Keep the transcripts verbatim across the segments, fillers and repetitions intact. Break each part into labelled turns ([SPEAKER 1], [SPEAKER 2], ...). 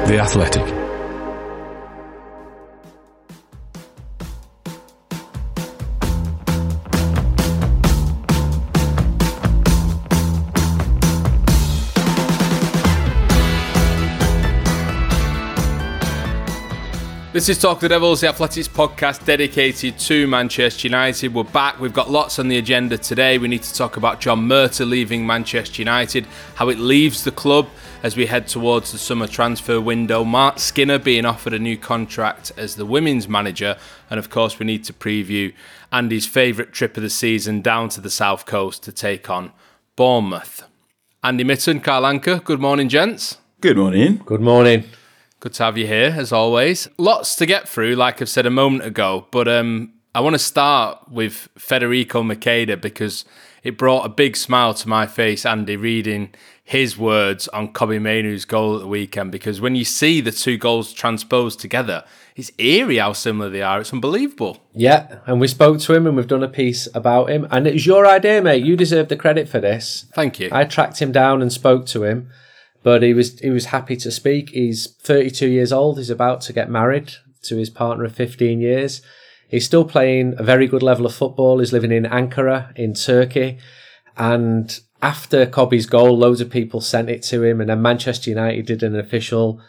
[SPEAKER 1] The Athletic.
[SPEAKER 2] This is Talk of the Devils, the Athletics podcast dedicated to Manchester United. We're back. We've got lots on the agenda today. We need to talk about John Murtough leaving Manchester United, how it leaves the club as we head towards the summer transfer window, Mark Skinner being offered a new contract as the women's manager, and of course we need to preview Andy's favourite trip of the season down to the south coast to take on Bournemouth. Andy Mitten, Carl Anker, good morning, gents.
[SPEAKER 3] Good morning.
[SPEAKER 4] Good morning.
[SPEAKER 2] Good to have you here, as always. Lots to get through, like I've said a moment ago, but um, I want to start with Federico Macheda because it brought a big smile to my face, Andy, reading his words on Kobbie Mainoo's goal at the weekend, because when you see the two goals transposed together, it's eerie how similar they are. It's unbelievable.
[SPEAKER 4] Yeah, and we spoke to him and we've done a piece about him, and it was your idea, mate. You deserve the credit for this.
[SPEAKER 2] Thank you.
[SPEAKER 4] I tracked him down and spoke to him. But he was he was happy to speak. He's thirty-two years old. He's about to get married to his partner of fifteen years. He's still playing a very good level of football. He's living in Ankara in Turkey. And after Kobbie's goal, loads of people sent it to him. And then Manchester United did an official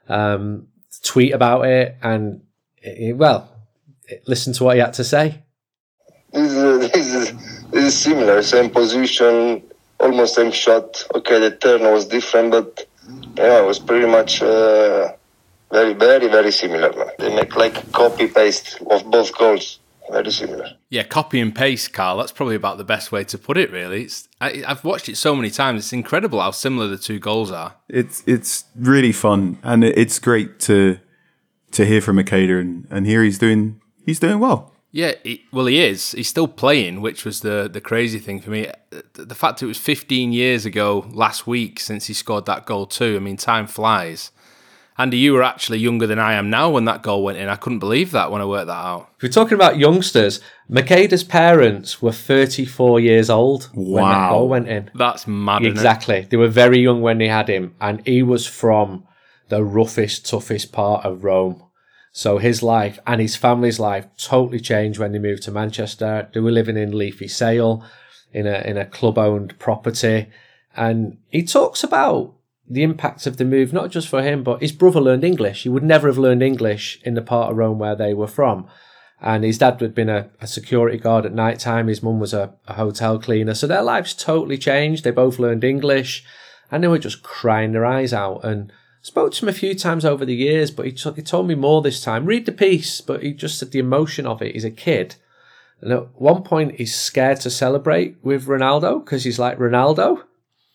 [SPEAKER 4] um, tweet about it. And, it, well, listen to what he had to say.
[SPEAKER 5] This is, this is, this is similar, same position. Almost same shot. Okay, the turn was different, but yeah, it was pretty much uh, very, very, very similar. Man. They make like copy paste of both goals. Very similar.
[SPEAKER 2] Yeah, copy and paste, Carl. That's probably about the best way to put it. Really, it's, I, I've watched it so many times. It's incredible how similar the two goals are.
[SPEAKER 3] It's it's really fun, and it's great to to hear from Macheda, and, and here he's doing he's doing well.
[SPEAKER 2] Yeah, he, well, he is. He's still playing, which was the, the crazy thing for me. The fact it was fifteen years ago last week since he scored that goal too. I mean, time flies. Andy, you were actually younger than I am now when that goal went in. I couldn't believe that when I worked that out.
[SPEAKER 4] If we're talking about youngsters, Macheda's parents were thirty-four years old when that goal went in.
[SPEAKER 2] That's mad,
[SPEAKER 4] Exactly.
[SPEAKER 2] Isn't it?
[SPEAKER 4] They were very young when they had him, and he was from the roughest, toughest part of Rome. So his life and his family's life totally changed when they moved to Manchester. They were living in Leafy Sale, in a in a club-owned property. And he talks about the impact of the move, not just for him, but his brother learned English. He would never have learned English in the part of Rome where they were from. And his dad had been a, a security guard at night time. His mum was a, a hotel cleaner. So their lives totally changed. They both learned English. And they were just crying their eyes out. And spoke to him a few times over the years, but he, t- he told me more this time. Read the piece, but he just said the emotion of it. He's a kid. And at one point, he's scared to celebrate with Ronaldo because he's like, Ronaldo?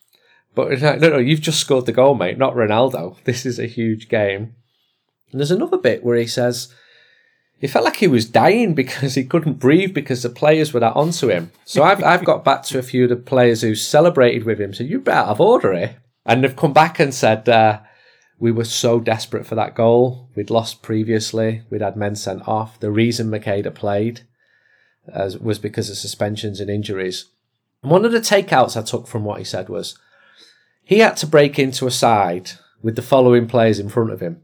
[SPEAKER 4] But no, no, you've just scored the goal, mate, not Ronaldo. This is a huge game. And there's another bit where he says he felt like he was dying because he couldn't breathe because the players were that onto him. So I've I've got back to a few of the players who celebrated with him. So you're out of order here. And they've come back and said, uh, we were so desperate for that goal. We'd lost previously. We'd had men sent off. The reason Macheda played uh, was because of suspensions and injuries. And one of the takeouts I took from what he said was he had to break into a side with the following players in front of him.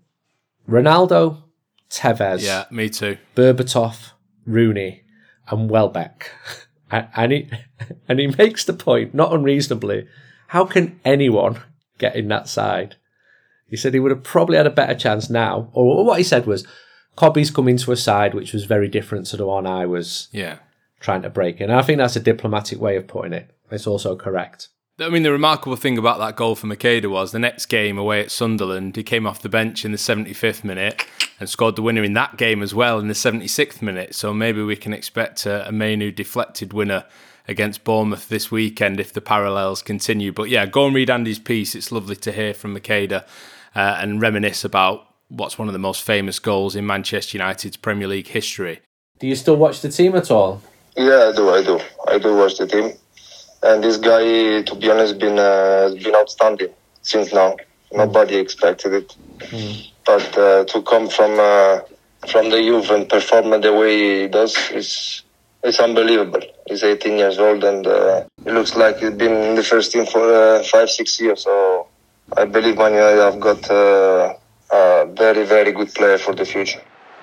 [SPEAKER 4] Ronaldo, Tevez.
[SPEAKER 2] Yeah, me too.
[SPEAKER 4] Berbatov, Rooney, and Welbeck. and, he, and he makes the point, not unreasonably, how can anyone get in that side? He said he would have probably had a better chance now. Or what he said was, Kobbie's come into a side which was very different to the one I was
[SPEAKER 2] yeah.
[SPEAKER 4] trying to break in. And I think that's a diplomatic way of putting it. It's also correct.
[SPEAKER 2] I mean, the remarkable thing about that goal for Macheda was the next game away at Sunderland, he came off the bench in the seventy-fifth minute and scored the winner in that game as well in the seventy-sixth minute. So maybe we can expect a, a Mainoo deflected winner against Bournemouth this weekend if the parallels continue. But yeah, go and read Andy's piece. It's lovely to hear from Macheda uh, and reminisce about what's one of the most famous goals in Manchester United's Premier League history.
[SPEAKER 4] Do you still watch the team at all?
[SPEAKER 5] Yeah, I do, I do. I do watch the team. And this guy, to be honest, been uh, has been outstanding since now. Nobody expected it. Mm. But uh, to come from uh, from the youth and perform the way he does is it's unbelievable. He's eighteen years old and uh, it looks like he's been in the first team for uh, five, six years. So I believe Man United have got uh, a a very, very good player for the future.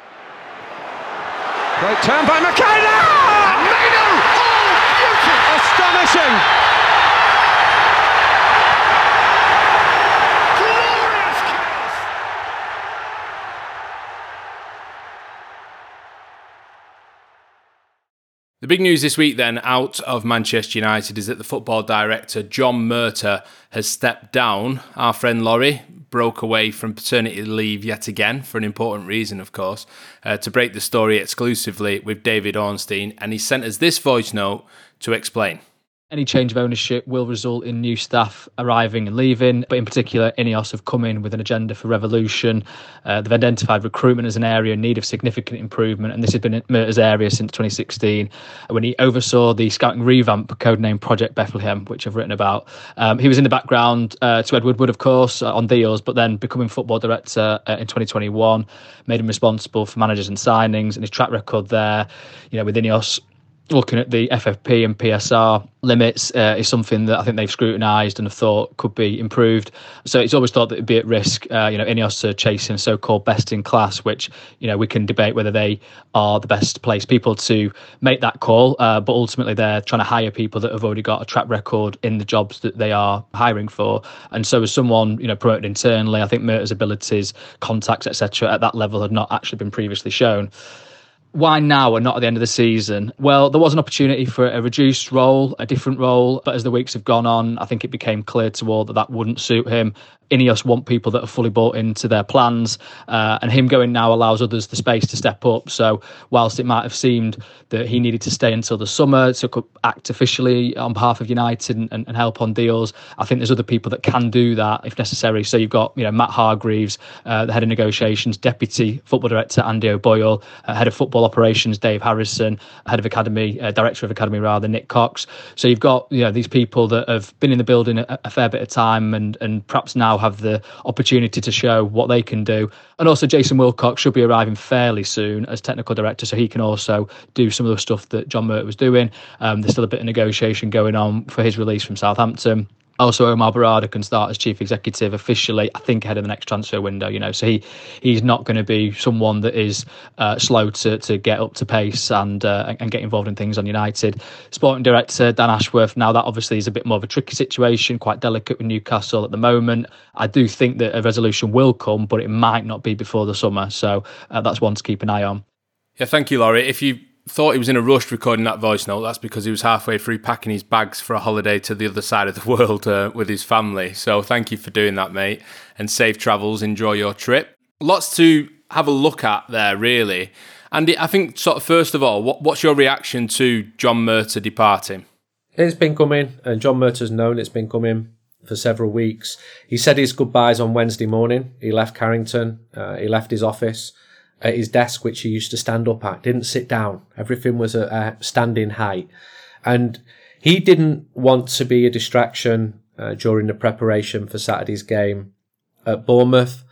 [SPEAKER 1] Great turn by Makeda! And Maino! Oh, beautiful! Astonishing!
[SPEAKER 2] The big news this week then out of Manchester United is that the football director John Murtough has stepped down. Our friend Laurie broke away from paternity leave yet again, for an important reason of course, uh, to break the story exclusively with David Ornstein, and he sent us this voice note to explain.
[SPEAKER 6] Any change of ownership will result in new staff arriving and leaving, but in particular, Ineos have come in with an agenda for revolution. Uh, they've identified recruitment as an area in need of significant improvement, and this has been Murtough's area since twenty sixteen, when he oversaw the scouting revamp, codenamed Project Bethlehem, which I've written about. Um, he was in the background uh, to Ed Woodward, of course, uh, on deals, but then becoming football director uh, in twenty twenty-one, made him responsible for managers and signings, and his track record there, you know, with Ineos, looking at the F F P and P S R limits uh, is something that I think they've scrutinised and have thought could be improved. So it's always thought that it'd be at risk, uh, you know, Ineos are chasing so-called best in class, which, you know, we can debate whether they are the best placed people to make that call. Uh, but ultimately they're trying to hire people that have already got a track record in the jobs that they are hiring for. And so as someone, you know, promoted internally, I think Murtough's abilities, contacts, et cetera at that level had not actually been previously shown. Why now and not at the end of the season? Well, there was an opportunity for a reduced role, a different role, but as the weeks have gone on, I think it became clear to all that that wouldn't suit him. Ineos want people that are fully bought into their plans, uh, and him going now allows others the space to step up. So whilst it might have seemed that he needed to stay until the summer to act officially on behalf of United and, and, and help on deals, I think there's other people that can do that if necessary. So you've got, you know, Matt Hargreaves, uh, the head of negotiations, deputy football director Andy O'Boyle, uh, head of football operations Dave Harrison, head of academy, uh, director of academy rather, Nick Cox. So you've got, you know, these people that have been in the building a, a fair bit of time and and perhaps now have the opportunity to show what they can do. And also Jason Wilcox should be arriving fairly soon as technical director, so he can also do some of the stuff that John Murtough was doing. Um, there's still a bit of negotiation going on for his release from Southampton. Also, Omar Barada can start as chief executive officially, I think, ahead of the next transfer window. You know, so he he's not going to be someone that is uh, slow to to get up to pace and uh, and get involved in things on United. Sporting director Dan Ashworth. Now that obviously is a bit more of a tricky situation, quite delicate with Newcastle at the moment. I do think that a resolution will come, but it might not be before the summer. So uh, that's one to keep an eye on.
[SPEAKER 2] Yeah, thank you, Laurie. If you thought he was in a rush recording that voice note, that's because he was halfway through packing his bags for a holiday to the other side of the world uh, with his family. So thank you for doing that, mate, and safe travels. Enjoy your trip. Lots to have a look at there, really. Andy, I think sort of first of all, what, what's your reaction to John Murtough departing?
[SPEAKER 4] It's been coming, and John Murtough's known it's been coming for several weeks. He said his goodbyes on Wednesday morning. He left Carrington, uh, he left his office at his desk, which he used to stand up at, didn't sit down. Everything was at a standing height. And he didn't want to be a distraction uh, during the preparation for Saturday's game at Bournemouth.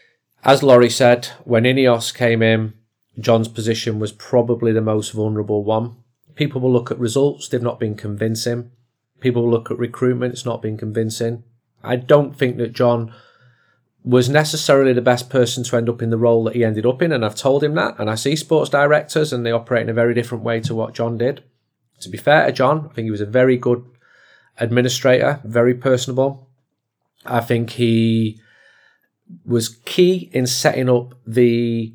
[SPEAKER 4] As Laurie said, when Ineos came in, John's position was probably the most vulnerable one. People will look at results, they've not been convincing. People will look at recruitment, it's not been convincing. I don't think that John was necessarily the best person to end up in the role that he ended up in, and I've told him that. And I see sports directors and they operate in a very different way to what John did. To be fair to John, I think he was a very good administrator, very personable. I think he was key in setting up the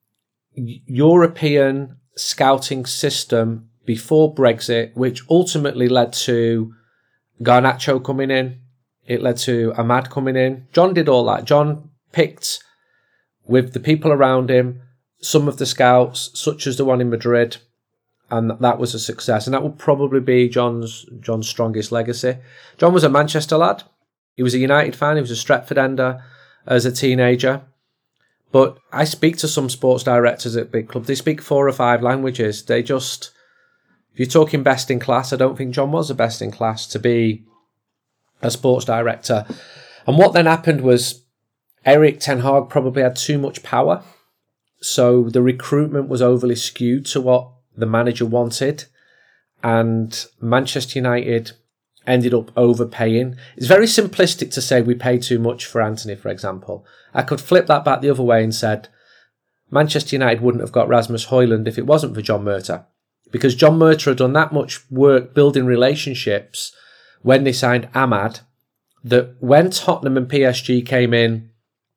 [SPEAKER 4] European scouting system before Brexit, which ultimately led to Garnacho coming in. It led to Ahmad coming in. John did all that. John picked, with the people around him, some of the scouts, such as the one in Madrid, and that was a success. And that will probably be John's John's strongest legacy. John was a Manchester lad. He was a United fan. He was a Stretford ender as a teenager. But I speak to some sports directors at big clubs. They speak four or five languages. They just, if you're talking best in class, I don't think John was the best in class to be a sports director. And what then happened was Erik ten Hag probably had too much power. So the recruitment was overly skewed to what the manager wanted. And Manchester United ended up overpaying. It's very simplistic to say we paid too much for Anthony, for example. I could flip that back the other way and said Manchester United wouldn't have got Rasmus Højlund if it wasn't for John Murtough, because John Murtough had done that much work building relationships when they signed Ahmad, that when Tottenham and P S G came in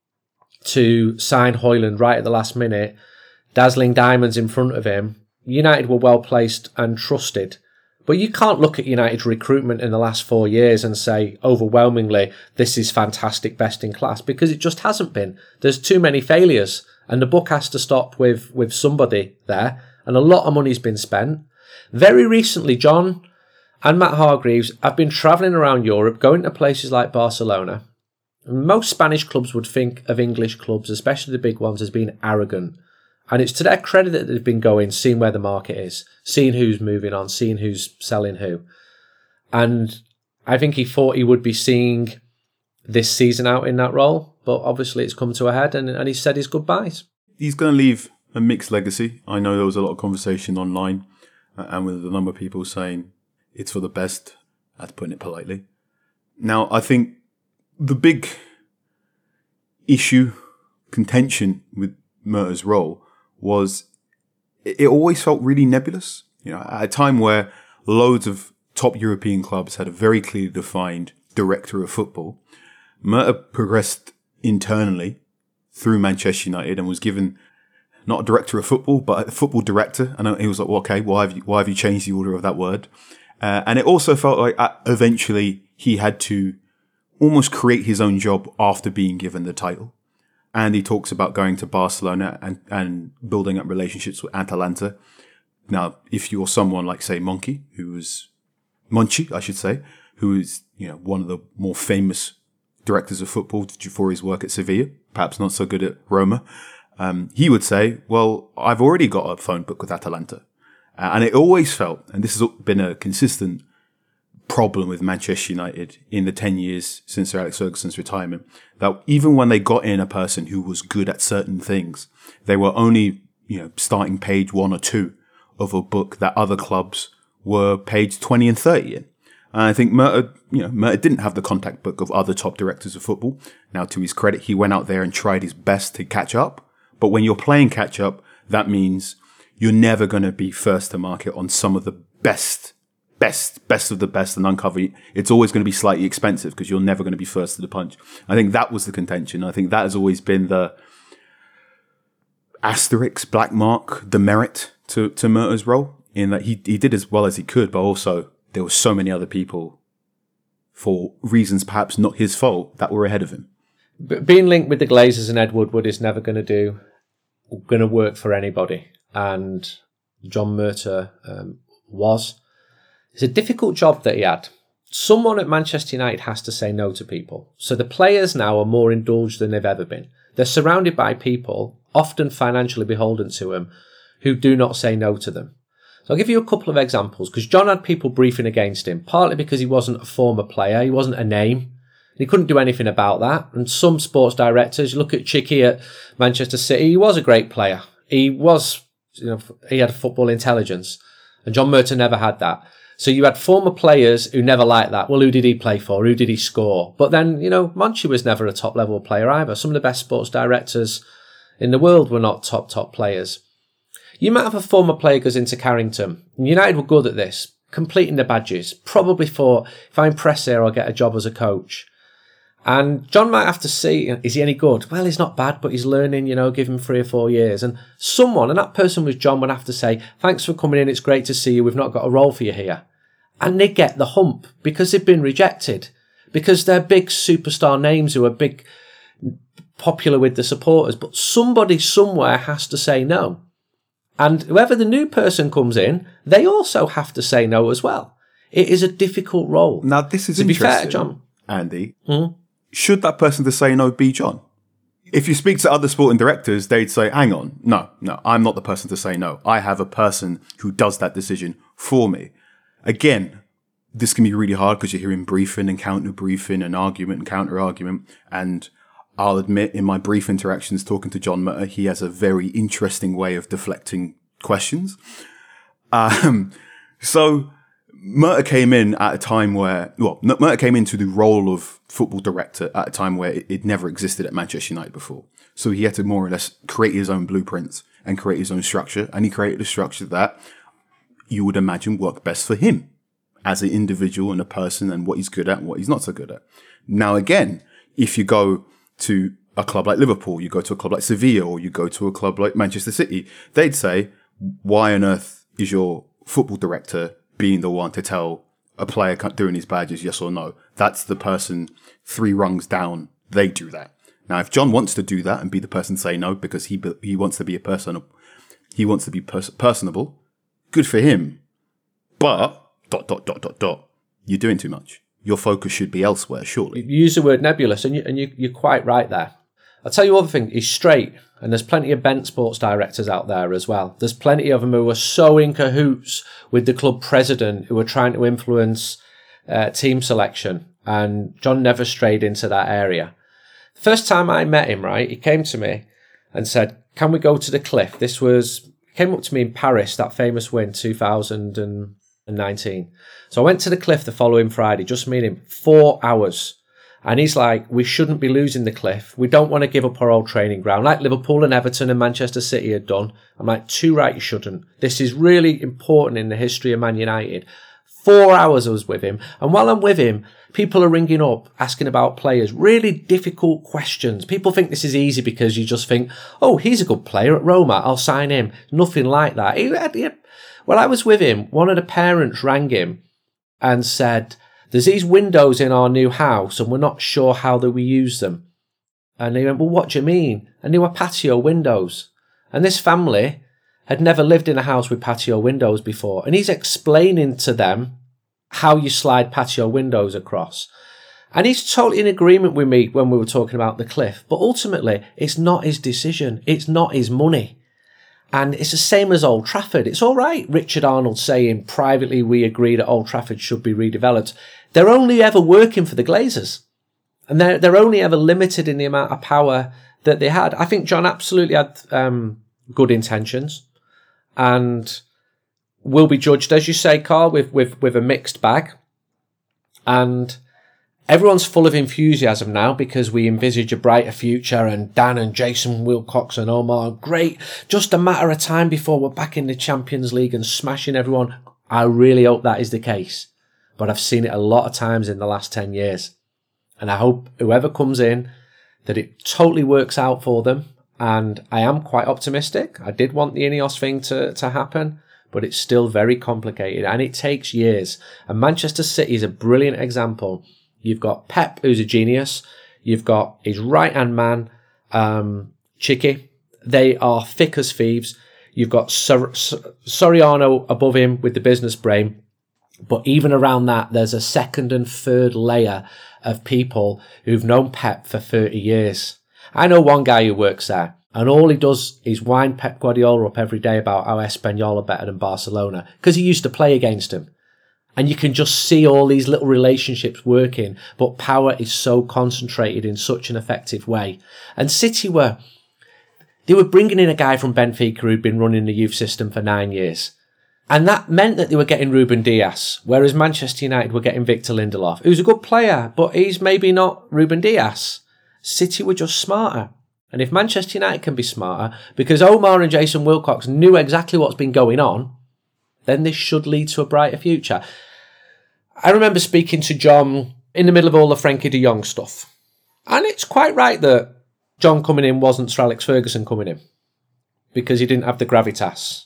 [SPEAKER 4] to sign Højlund right at the last minute, dazzling diamonds in front of him, United were well placed and trusted. But you can't look at United's recruitment in the last four years and say overwhelmingly this is fantastic, best in class, because it just hasn't been. There's too many failures, and the buck has to stop with, with somebody there, and a lot of money's been spent. Very recently, John and Matt Hargreaves have been travelling around Europe, going to places like Barcelona. Most Spanish clubs would think of English clubs, especially the big ones, as being arrogant. And it's to their credit that they've been going, seeing where the market is, seeing who's moving on, seeing who's selling who. And I think he thought he would be seeing this season out in that role, but obviously it's come to a head, and, and he said his goodbyes.
[SPEAKER 3] He's going to leave a mixed legacy. I know there was a lot of conversation online uh, and with a number of people saying it's for the best, that's putting it politely. Now, I think the big issue, contention with Murtough's role was it always felt really nebulous. You know, at a time where loads of top European clubs had a very clearly defined director of football, Murtough progressed internally through Manchester United and was given not a director of football, but a football director. And he was like, well, okay, why have you, why have you changed the order of that word? Uh, and it also felt like uh, eventually he had to almost create his own job after being given the title. And he talks about going to Barcelona and, and building up relationships with Atalanta. Now, if you're someone like, say, Monkey, who was Monchi, I should say, who is, you know, one of the more famous directors of football for his work at Sevilla, perhaps not so good at Roma, um, he would say, well, I've already got a phone book with Atalanta. Uh, and it always felt, and this has been a consistent problem with Manchester United in the ten years since Sir Alex Ferguson's retirement, that even when they got in a person who was good at certain things, they were only, you know, starting page one or two of a book that other clubs were page twenty and thirty in. And I think Murtough, you know, Murtough didn't have the contact book of other top directors of football. Now, to his credit, he went out there and tried his best to catch up. But when you're playing catch up, that means you're never going to be first to market on some of the best Best, best of the best, and uncover. It's always going to be slightly expensive because you're never going to be first to the punch. I think that was the contention. I think that has always been the asterisk, black mark, the merit to, to Murtough's role, in that he, he did as well as he could, but also there were so many other people, for reasons perhaps not his fault, that were ahead of him.
[SPEAKER 4] But being linked with the Glazers and Ed Woodward is never going to do, going to work for anybody. And John Murtough um, was. It's a difficult job that he had. Someone at Manchester United has to say no to people. So the players now are more indulged than they've ever been. They're surrounded by people, often financially beholden to them, who do not say no to them. So I'll give you a couple of examples, because John had people briefing against him, partly because he wasn't a former player, he wasn't a name. He couldn't do anything about that. And some sports directors, you look at Chicky at Manchester City, he was a great player. He was, you know, he had football intelligence. And John Murtough never had that. So you had former players who never liked that. Well, who did he play for? Who did he score? But then, you know, Monchi was never a top level player either. Some of the best sports directors in the world were not top, top players. You might have a former player goes into Carrington. United were good at this, completing the badges. Probably for, if I impress here, I'll get a job as a coach. And John might have to see, is he any good? Well, he's not bad, but he's learning, you know, give him three or four years. And someone, and that person was John, would have to say, thanks for coming in, it's great to see you, we've not got a role for you here. And they get the hump because they've been rejected. Because they're big superstar names who are big, popular with the supporters. But somebody somewhere has to say no. And whoever the new person comes in, they also have to say no as well. It is a difficult role.
[SPEAKER 3] Now, this is
[SPEAKER 4] to
[SPEAKER 3] interesting,
[SPEAKER 4] be fair, John.
[SPEAKER 3] Andy.
[SPEAKER 4] Mm-hmm.
[SPEAKER 3] Should that person to say no be John? If you speak to other sporting directors, they'd say, hang on, no, no, I'm not the person to say no. I have a person who does that decision for me. Again, this can be really hard because you're hearing briefing and counter briefing and argument and counter argument. And I'll admit, in my brief interactions talking to John Murtough, he has a very interesting way of deflecting questions. Um, so Murtagh came in at a time where, well, Murtagh came into the role of football director at a time where it, it never existed at Manchester United before. So he had to more or less create his own blueprints and create his own structure. And he created a structure that you would imagine worked best for him as an individual and a person, and what he's good at and what he's not so good at. Now, again, if you go to a club like Liverpool, you go to a club like Sevilla, or you go to a club like Manchester City, they'd say, why on earth is your football director being the one to tell a player doing his badges yes or no? That's the person three rungs down. They do that. Now, if John wants to do that and be the person to say no because he he wants to be a person, he wants to be pers- personable, good for him. But dot dot dot dot dot, you're doing too much. Your focus should be elsewhere, surely.
[SPEAKER 4] You use the word nebulous, and you and you you're quite right there. I'll tell you one thing: he's straight, and there's plenty of bent sports directors out there as well. There's plenty of them who are so in cahoots with the club president who are trying to influence uh, team selection, and John never strayed into that area. First time I met him, right, he came to me and said, "Can we go to the cliff?" This was he came up to me in Paris, that famous win, two thousand nineteen. So I went to the cliff the following Friday, just me and him, four hours. And he's like, we shouldn't be losing the cliff. We don't want to give up our old training ground, like Liverpool and Everton and Manchester City had done. I'm like, too right, you shouldn't. This is really important in the history of Man United. Four hours I was with him. And while I'm with him, people are ringing up, asking about players. Really difficult questions. People think this is easy because you just think, oh, he's a good player at Roma, I'll sign him. Nothing like that. He had, he had, When I was with him, one of the parents rang him and said, there's these windows in our new house and we're not sure how that we use them. And he went, well, what do you mean? And they were patio windows. And this family had never lived in a house with patio windows before. And he's explaining to them how you slide patio windows across. And he's totally in agreement with me when we were talking about the cliff. But ultimately, it's not his decision. It's not his money. And it's the same as Old Trafford. It's all right, Richard Arnold saying privately we agree that Old Trafford should be redeveloped. They're only ever working for the Glazers. And they're, they're only ever limited in the amount of power that they had. I think John absolutely had um, good intentions and will be judged, as you say, Carl, with, with, with a mixed bag. And everyone's full of enthusiasm now because we envisage a brighter future, and Dan and Jason Wilcox and Omar, great. Just a matter of time before we're back in the Champions League and smashing everyone. I really hope that is the case. But I've seen it a lot of times in the last ten years. And I hope whoever comes in, that it totally works out for them. And I am quite optimistic. I did want the Ineos thing to, to happen, but it's still very complicated and it takes years. And Manchester City is a brilliant example. You've got Pep, who's a genius. You've got his right-hand man, um, Chicky. They are thick as thieves. You've got Sor- Sor- Soriano above him with the business brain. But even around that, there's a second and third layer of people who've known Pep for thirty years. I know one guy who works there, and all he does is wind Pep Guardiola up every day about how Espanyol are better than Barcelona, because he used to play against him. And you can just see all these little relationships working, but power is so concentrated in such an effective way. And City were, they were bringing in a guy from Benfica who'd been running the youth system for nine years. And that meant that they were getting Ruben Dias, whereas Manchester United were getting Victor Lindelof, who's a good player, but he's maybe not Ruben Dias. City were just smarter. And if Manchester United can be smarter, because Omar and Jason Wilcox knew exactly what's been going on, then this should lead to a brighter future. I remember speaking to John in the middle of all the Frankie de Jong stuff. And it's quite right that John coming in wasn't Sir Alex Ferguson coming in, because he didn't have the gravitas.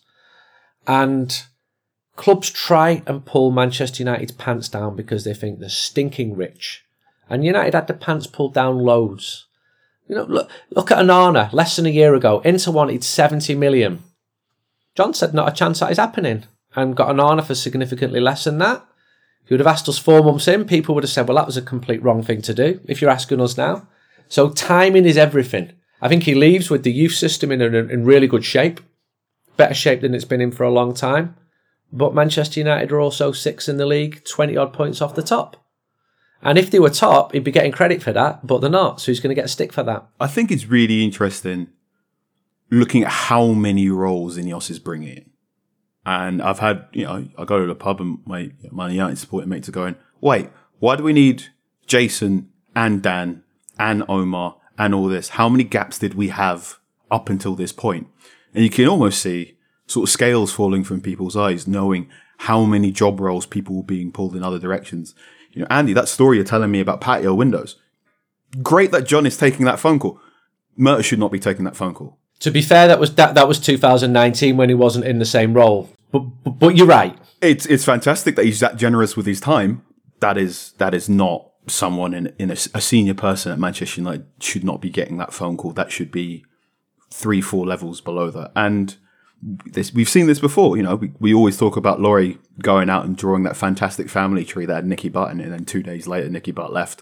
[SPEAKER 4] And clubs try and pull Manchester United's pants down because they think they're stinking rich. And United had the pants pulled down loads. You know, look, look at Onana, less than a year ago. Inter wanted seventy million. John said not a chance that is happening, and got Onana for significantly less than that. If you would have asked us four months in, people would have said, well, that was a complete wrong thing to do, if you're asking us now. So timing is everything. I think he leaves with the youth system in, a, in really good shape. Better shape than it's been in for a long time. But Manchester United are also sixth in the league, twenty odd points off the top. And if they were top, he'd be getting credit for that, but they're not. So he's going to get a stick for that.
[SPEAKER 3] I think it's really interesting looking at how many roles Ineos is bringing in. And I've had, you know, I go to the pub and my, my United supporting mates are going, wait, why do we need Jason and Dan and Omar and all this? How many gaps did we have up until this point? And you can almost see sort of scales falling from people's eyes, knowing how many job roles people were being pulled in other directions. You know, Andy, that story you're telling me about patio windows. Great that John is taking that phone call. Murtagh should not be taking that phone call.
[SPEAKER 4] To be fair, that was that, that was two thousand nineteen when he wasn't in the same role. But, but but you're right.
[SPEAKER 3] It's it's fantastic that he's that generous with his time. That is that is not someone in in a, a senior person at Manchester United should not be getting that phone call. That should be three, four levels below that. And this, we've seen this before. You know, we, we always talk about Laurie going out and drawing that fantastic family tree that had Nicky Butt in it, and then two days later Nicky Butt left.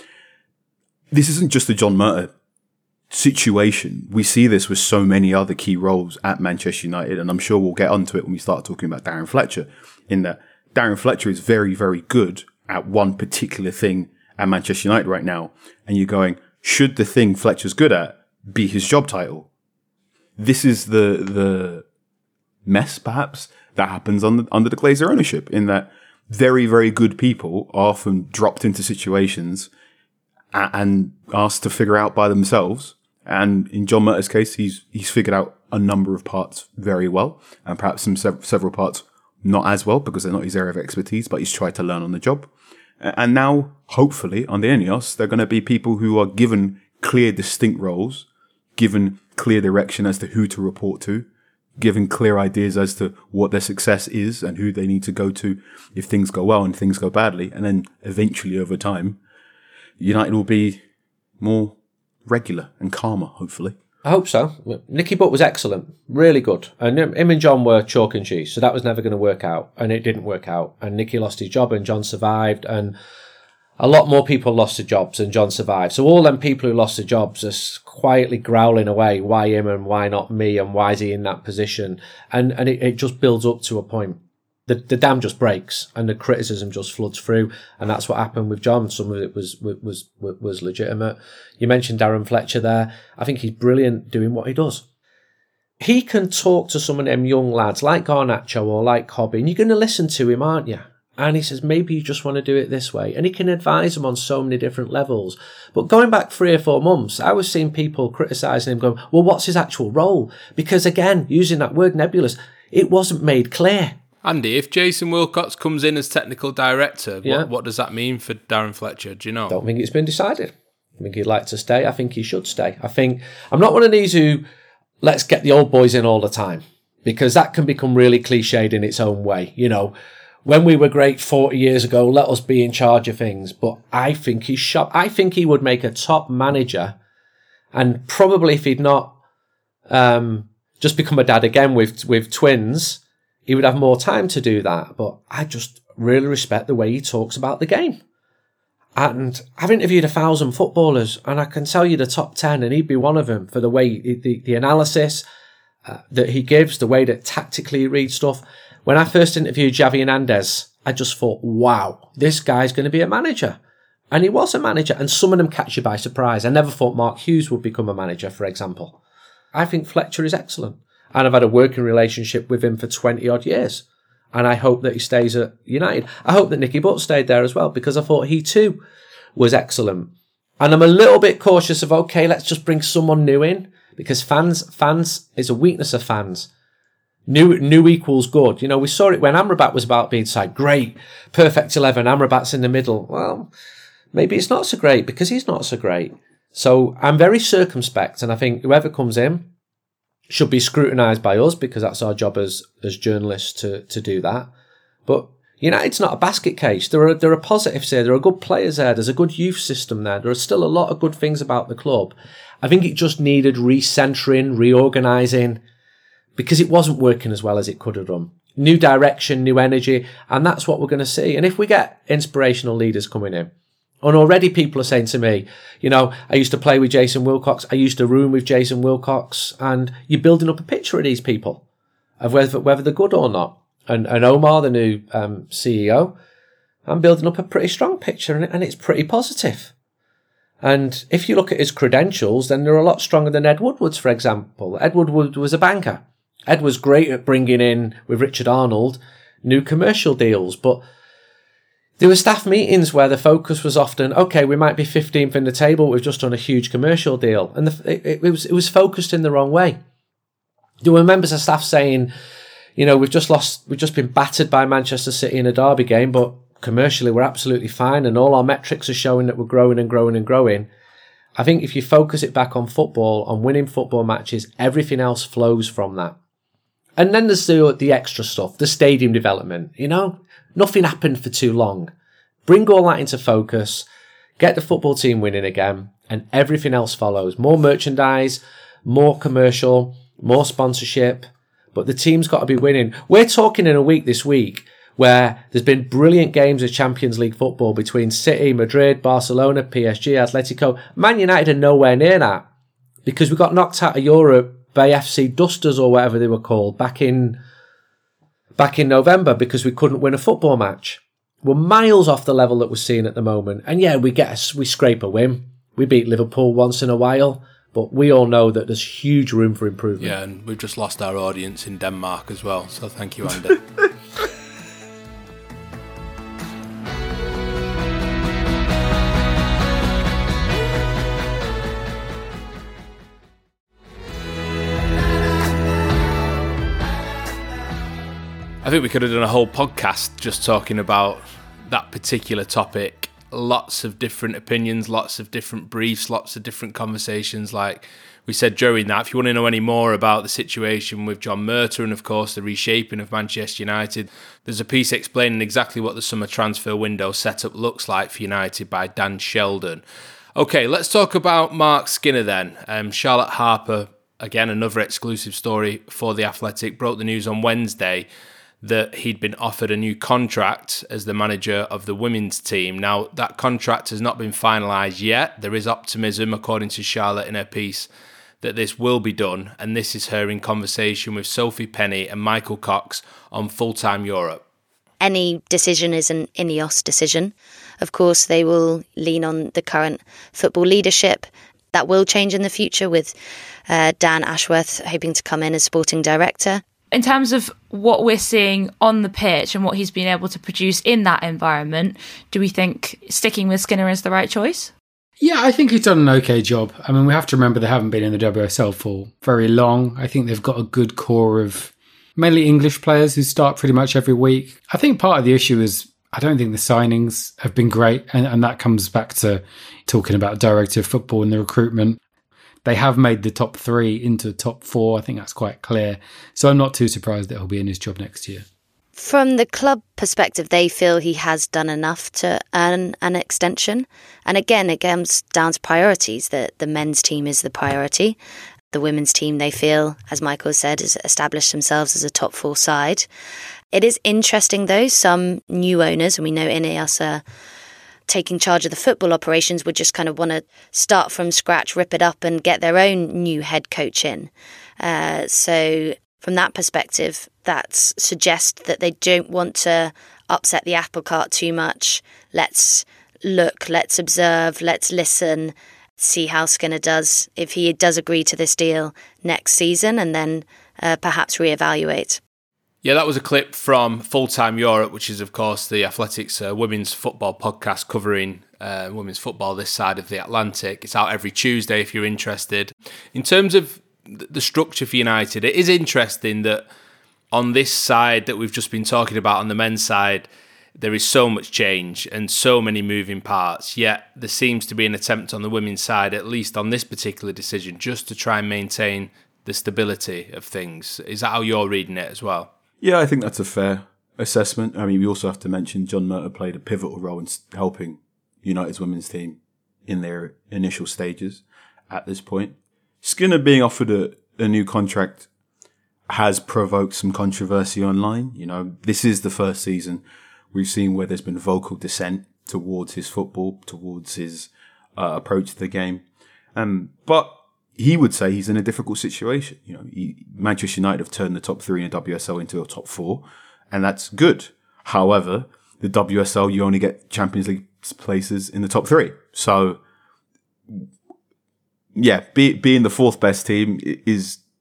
[SPEAKER 3] This isn't just a John Murtagh situation. We see this with so many other key roles at Manchester United, and I'm sure we'll get onto it when we start talking about Darren Fletcher, in that Darren Fletcher is very, very good at one particular thing at Manchester United right now, and you're going, should the thing Fletcher's good at be his job title? This is the the mess, perhaps, that happens on the, under the Glazer ownership, in that very, very good people are often dropped into situations and asked to figure out by themselves. And in John Murtagh's case, he's he's figured out a number of parts very well, and perhaps some sev- several parts not as well because they're not his area of expertise, but he's tried to learn on the job. And now, hopefully, on the Ineos, they're going to be people who are given clear, distinct roles, given clear direction as to who to report to, given clear ideas as to what their success is and who they need to go to if things go well and things go badly. And then eventually, over time, United will be more regular and calmer, hopefully.
[SPEAKER 4] I hope so. Nicky Butt was excellent, really good. And him and John were chalk and cheese, so that was never going to work out. And it didn't work out. And Nicky lost his job and John survived. And a lot more people lost their jobs and John survived. So all them people who lost their jobs are quietly growling away, why him and why not me and why is he in that position? And and it, it just builds up to a point. The the dam just breaks and the criticism just floods through, and that's what happened with John. Some of it was was was, was legitimate. You mentioned Darren Fletcher there. I think he's brilliant doing what he does. He can talk to some of them young lads like Garnacho or like Hobby, and you're going to listen to him, aren't you? And he says, maybe you just want to do it this way. And he can advise them on so many different levels. But going back three or four months, I was seeing people criticising him going, well, what's his actual role? Because again, using that word nebulous, it wasn't made clear.
[SPEAKER 2] Andy, if Jason Wilcox comes in as technical director,
[SPEAKER 4] Yeah.
[SPEAKER 2] what, what does that mean for Darren Fletcher? Do you know?
[SPEAKER 4] I don't think it's been decided. I think he'd like to stay. I think he should stay. I think I'm not one of these who let's get the old boys in all the time, because that can become really cliched in its own way. You know, when we were great forty years ago, let us be in charge of things. But I think he's sharp. I think he would make a top manager, and probably if he'd not um, just become a dad again with with twins, he would have more time to do that. But I just really respect the way he talks about the game. And I've interviewed a thousand footballers, and I can tell you the top ten, and he'd be one of them for the way the, the analysis uh, that he gives, the way that tactically he reads stuff. When I first interviewed Xavi Hernandez, I just thought, wow, this guy's going to be a manager. And he was a manager, and some of them catch you by surprise. I never thought Mark Hughes would become a manager, for example. I think Fletcher is excellent. And I've had a working relationship with him for twenty odd years. And I hope that he stays at United. I hope that Nicky Butt stayed there as well, because I thought he too was excellent. And I'm a little bit cautious of, okay, let's just bring someone new in, because fans, fans is a weakness of fans. New, new equals good. You know, we saw it when Amrabat was about being said, great, perfect eleven, Amrabat's in the middle. Well, maybe it's not so great because he's not so great. So I'm very circumspect, and I think whoever comes in should be scrutinised by us, because that's our job as as journalists to to do that. But United's not a basket case. There are there are positives here. There are good players there. There's a good youth system there. There are still a lot of good things about the club. I think it just needed recentering, reorganising, because it wasn't working as well as it could have done. New direction, new energy, and that's what we're going to see. And if we get inspirational leaders coming in, and already people are saying to me, you know, I used to play with Jason Wilcox, I used to room with Jason Wilcox, and you're building up a picture of these people, of whether whether they're good or not. And, and Omar, the new um, C E O, I'm building up a pretty strong picture, and, and it's pretty positive. And if you look at his credentials, then they're a lot stronger than Ed Woodward's, for example. Ed Woodward was a banker. Ed was great at bringing in, with Richard Arnold, new commercial deals, but there were staff meetings where the focus was often, okay, we might be fifteenth in the table, we've just done a huge commercial deal. And the, it, it was it was focused in the wrong way. There were members of staff saying, you know, we've just lost, we've just been battered by Manchester City in a derby game, but commercially we're absolutely fine and all our metrics are showing that we're growing and growing and growing. I think if you focus it back on football, on winning football matches, everything else flows from that. And then there's the, the extra stuff, the stadium development, you know? Nothing happened for too long. Bring all that into focus, get the football team winning again, and everything else follows. More merchandise, more commercial, more sponsorship, but the team's got to be winning. We're talking in a week this week where there's been brilliant games of Champions League football between City, Madrid, Barcelona, P S G, Atletico. Man United are nowhere near that because we got knocked out of Europe by F C Dusters or whatever they were called back in back in November because we couldn't win a football match. We're miles off the level that we're seeing at the moment. And yeah, we get a, we scrape a win. We beat Liverpool once in a while, but we all know that there's huge room for improvement.
[SPEAKER 2] Yeah, and we've just lost our audience in Denmark as well. So thank you, Andy. I think we could have done a whole podcast just talking about that particular topic. Lots of different opinions, lots of different briefs, lots of different conversations. Like we said during that, if you want to know any more about the situation with John Murtough and, of course, the reshaping of Manchester United, there's a piece explaining exactly what the summer transfer window setup looks like for United by Dan Sheldon. Okay, let's talk about Mark Skinner then. Um, Charlotte Harper, again, another exclusive story for The Athletic, broke the news on Wednesday that he'd been offered a new contract as the manager of the women's team. Now, that contract has not been finalised yet. There is optimism, according to Charlotte in her piece, that this will be done, and this is her in conversation with Sophie Penny and Michael Cox on Full Time Europe.
[SPEAKER 7] Any decision is an Ineos decision. Of course, they will lean on the current football leadership. That will change in the future with uh, Dan Ashworth hoping to come in as sporting director.
[SPEAKER 8] In terms of what we're seeing on the pitch and what he's been able to produce in that environment, do we think sticking with Skinner is the right choice?
[SPEAKER 9] Yeah, I think he's done an okay job. I mean, we have to remember they haven't been in the W S L for very long. I think they've got a good core of mainly English players who start pretty much every week. I think part of the issue is I don't think the signings have been great, and, and that comes back to talking about director of football and the recruitment. They have made the top three into top four. I think that's quite clear. So I'm not too surprised that he'll be in his job next year.
[SPEAKER 7] From the club perspective, they feel he has done enough to earn an extension. And again, it comes down to priorities. The, the men's team is the priority. The women's team, they feel, as Michael said, has established themselves as a top four side. It is interesting, though, some new owners, and we know Ineos are taking charge of the football operations, would just kind of want to start from scratch, rip it up and get their own new head coach in. Uh, so from that perspective, that suggests that they don't want to upset the apple cart too much. Let's look, let's observe, let's listen, see how Skinner does, if he does agree to this deal next season, and then uh, perhaps reevaluate.
[SPEAKER 2] Yeah, that was a clip from Full Time Europe, which is, of course, the Athletics uh, women's football podcast covering uh, women's football this side of the Atlantic. It's out every Tuesday if you're interested. In terms of the structure for United, it is interesting that on this side that we've just been talking about, on the men's side, there is so much change and so many moving parts, yet there seems to be an attempt on the women's side, at least on this particular decision, just to try and maintain the stability of things. Is that how you're reading it as well?
[SPEAKER 3] Yeah, I think that's a fair assessment. I mean, we also have to mention John Murtough played a pivotal role in helping United's women's team in their initial stages at this point. Skinner being offered a, a new contract has provoked some controversy online. You know, this is the first season we've seen where there's been vocal dissent towards his football, towards his uh, approach to the game. Um, but he would say he's in a difficult situation. You know, he, Manchester United have turned the top three in the W S L into a top four, and that's good. However, the W S L, you only get Champions League places in the top three. So, yeah, be, being the fourth best team is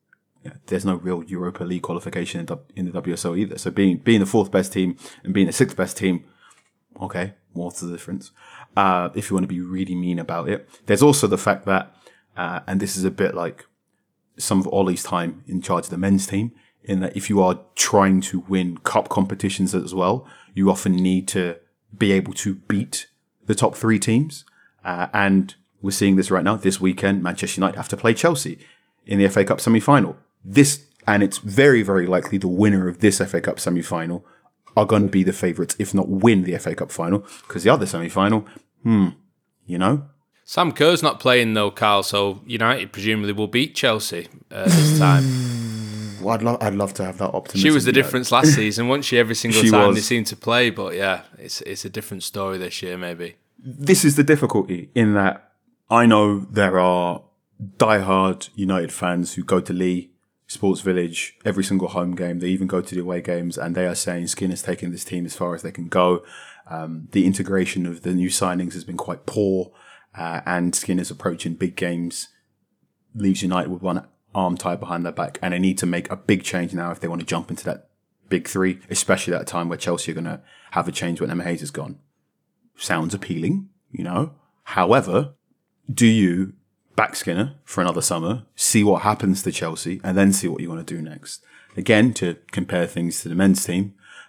[SPEAKER 3] you know, there's no real Europa League qualification in, in the W S L either. So being being the fourth best team and being the sixth best team, okay, what's the difference? Uh, if you want to be really mean about it. There's also the fact that, uh, and this is a bit like some of Ollie's time in charge of the men's team, in that if you are trying to win cup competitions as well, you often need to be able to beat the top three teams. Uh, and we're seeing this right now. This weekend, Manchester United have to play Chelsea in the F A Cup semi-final. This, and it's very, very likely the winner of this F A Cup semi-final are going to be the favourites, if not win the F A Cup final, because the other semi-final, hmm, you know?
[SPEAKER 2] Sam Kerr's not playing though, Carl, so United presumably will beat Chelsea uh, this time.
[SPEAKER 3] Well, I'd, lo- I'd love to have that optimism.
[SPEAKER 2] She was the
[SPEAKER 3] you know.
[SPEAKER 2] difference last season, wasn't she? Every single
[SPEAKER 3] She
[SPEAKER 2] time
[SPEAKER 3] was.
[SPEAKER 2] they seemed to play, but yeah, it's it's a different story this year, maybe.
[SPEAKER 3] This is the difficulty in that I know there are diehard United fans who go to Lee Sports Village every single home game. They even go to the away games, and they are saying Skinner's taking this team as far as they can go. Um, the integration of the new signings has been quite poor, uh, and Skinner's approach in big games leaves United with one arm tied behind their back, and they need to make a big change now if they want to jump into that big three, especially at a time where Chelsea are going to have a change when Emma Hayes is gone. Sounds appealing, you know. However, do you back Skinner for another summer, see what happens to Chelsea, and then see what you want to do next? Again, to compare things to the men's team,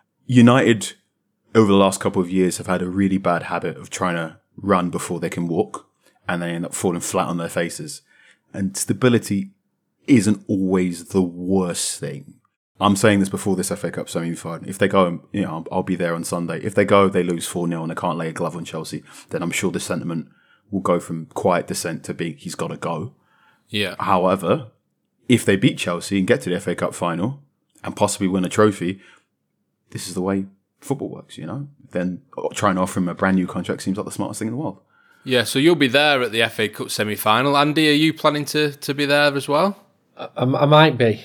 [SPEAKER 3] United over the last couple of years have had a really bad habit of trying to run before they can walk, and they end up falling flat on their faces. And stability isn't always the worst thing. I'm saying this before this F A Cup semi-final. If they go, you know, I'll, I'll be there on Sunday. If they go, they lose four nil and they can't lay a glove on Chelsea, then I'm sure the sentiment will go from quiet dissent to being, he's got to go.
[SPEAKER 2] Yeah.
[SPEAKER 3] However, if they beat Chelsea and get to the F A Cup final and possibly win a trophy, this is the way football works, you know? Then trying to offer him a brand new contract seems like the smartest thing in the world.
[SPEAKER 2] Yeah, so you'll be there at the F A Cup semi-final. Andy, are you planning to, to be there as well?
[SPEAKER 4] I, I might be.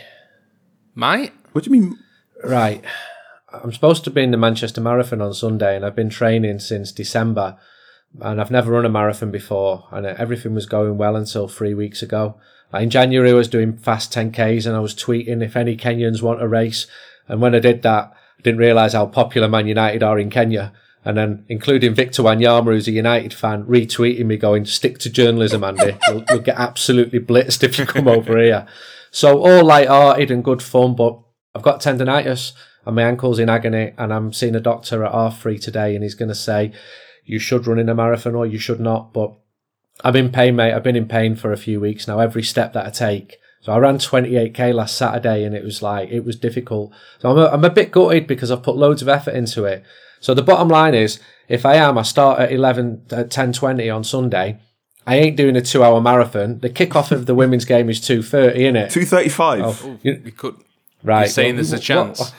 [SPEAKER 2] Might?
[SPEAKER 3] What do you mean?
[SPEAKER 4] Right. I'm supposed to be in the Manchester Marathon on Sunday, and I've been training since December, and I've never run a marathon before, and everything was going well until three weeks ago. Like in January, I was doing fast ten Ks, and I was tweeting if any Kenyans want a race, and when I did that, I didn't realise how popular Man United are in Kenya. And then, including Victor Wanyama, who's a United fan, retweeting me going, stick to journalism, Andy. You'll, you'll get absolutely blitzed if you come over here. So all light-hearted and good fun, but I've got tendinitis and my ankle's in agony, and I'm seeing a doctor at half three today, and he's going to say, you should run in a marathon or you should not. But I'm in pain, mate. I've been in pain for a few weeks now, every step that I take. So I ran twenty-eight K last Saturday, and it was like, it was difficult. So I'm a, I'm a bit gutted because I've put loads of effort into it. So the bottom line is, if I am, I start at eleven, at ten twenty on Sunday. I ain't doing a two-hour marathon. The kickoff of the women's game is two thirty, isn't it?
[SPEAKER 3] two thirty-five.
[SPEAKER 2] Oh, you, you could.
[SPEAKER 4] Right.
[SPEAKER 2] You're saying
[SPEAKER 4] well,
[SPEAKER 2] there's a chance.
[SPEAKER 4] What,